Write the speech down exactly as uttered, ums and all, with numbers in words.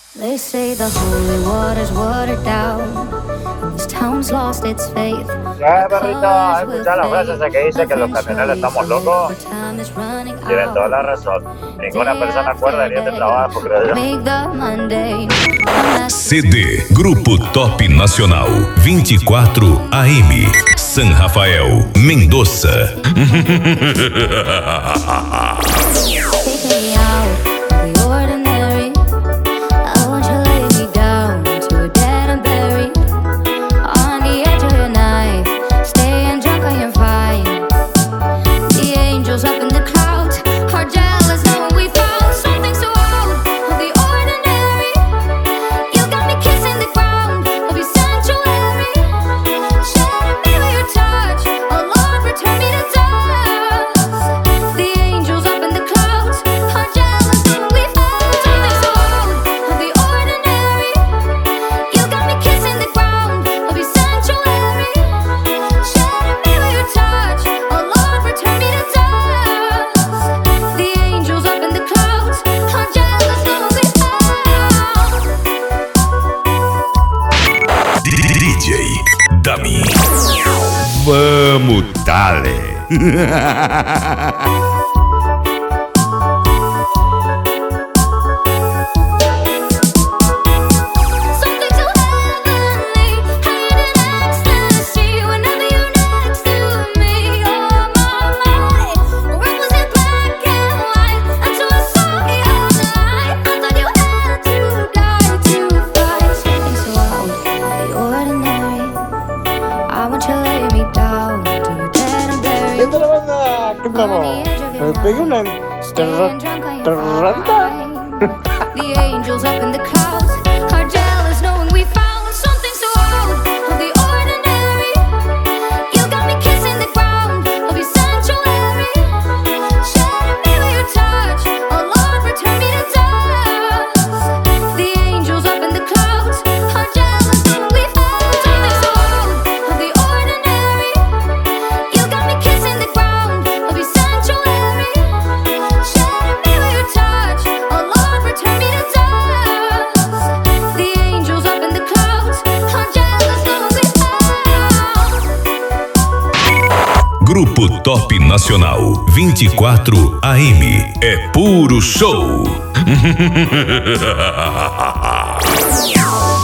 They say the holy water's watered down. This town's lost its faith. Eh, perrito, ¿has escuchado la frase esa que dice que los camioneros estamos locos? Tienen toda la razón. Ninguna persona acuerda ni este trabajo, creo yo. C D Grupo Top Nacional vinte e quatro A M San Rafael, Mendoza. Vamos, dale. Me pegué una enterrada. The angels up in the clouds are jealous knowing we found something so out of the ordinary. You got me kissing the ground of your sanctuary, shedding me with your touch. Oh Lord, return me to dust. The angels up in the clouds are jealous knowing we found something so out of the ordinary. You got me kissing the ground of your sanctuary, shedding me with your touch. Oh Lord, return me to dust. The angels up in the clouds are jealous knowing we found. Grupo Top Nacional vinte e quatro A M é puro show.